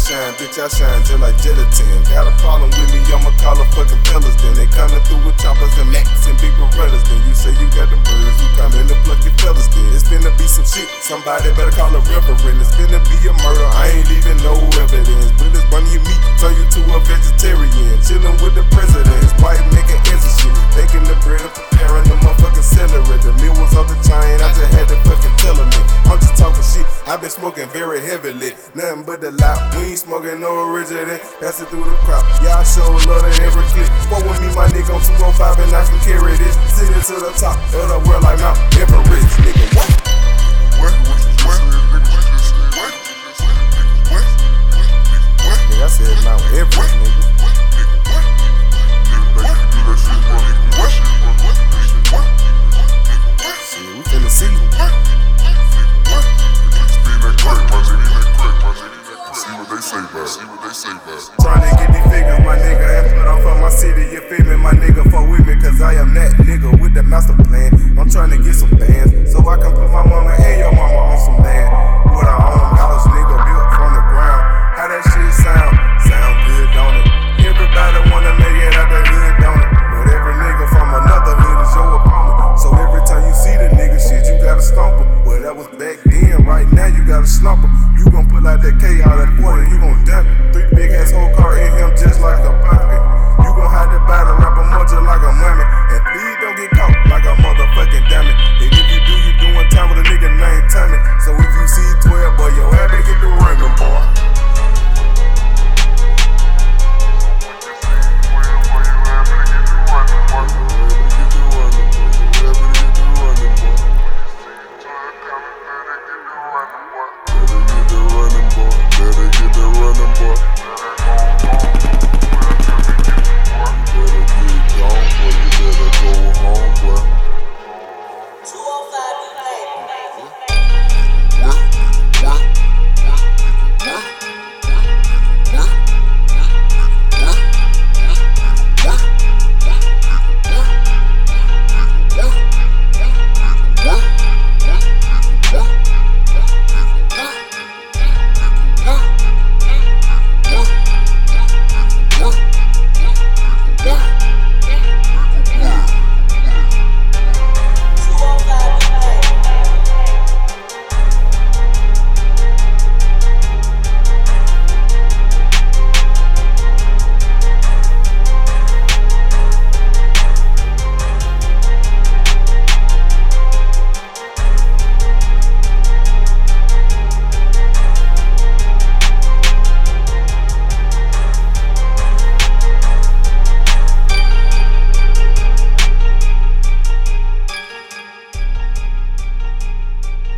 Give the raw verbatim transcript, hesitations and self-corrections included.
shine, bitch, I shine just like gelatin. Got a problem with me, I'ma call a fucking fellas. Then they coming through with choppers and max and big gorillas. Then you say you got the birds, you come in and pluck your fellas. Then it's finna be some shit, somebody better call a reverend. It's finna be a murder, I ain't leaving no evidence. Bullets burning your meat, turn you to a vegetarian. Chillin' with the presidents, white making ends and shit. Baking the bread and preparing the motherfucking celery. The meal was off the chain, I just had to fucking tell them it. I'm just talking shit, I been smoking very heavily. Nothing but the loud, we ain't smoking no original. Pass it through the crowd, y'all show love to every clip. Fuck with me, my nigga, on two oh five and I can carry this. Sit it to the top of the world like Mount Everest. Nigga, what? What? What? What? What? What? What? Nigga, I said Mount Everest, nigga. Shit, we finna see. Tryna get these figures, my nigga, and put on for my city. You feel me, my nigga? Fuck with me, cause I am that nigga with the master plan. I'm tryna get some bands, so I can put my mama and your mama on some land. With our own house, nigga, built from the ground. How that shit sound? Sound good, don't it? Everybody wanna make it out the hood, don't it? But every nigga from another hood is your opponent. So every time you see the nigga shit, you gotta stomp him. Well, that was back then, right now you gotta slump him. You gon' pull out that K out that forty, you gon' dump it. Three big ass whole car in him just like a pumpkin. You gon' have to buy the rapper more just like a mummy. And please don't get caught like a motherfucking dummy.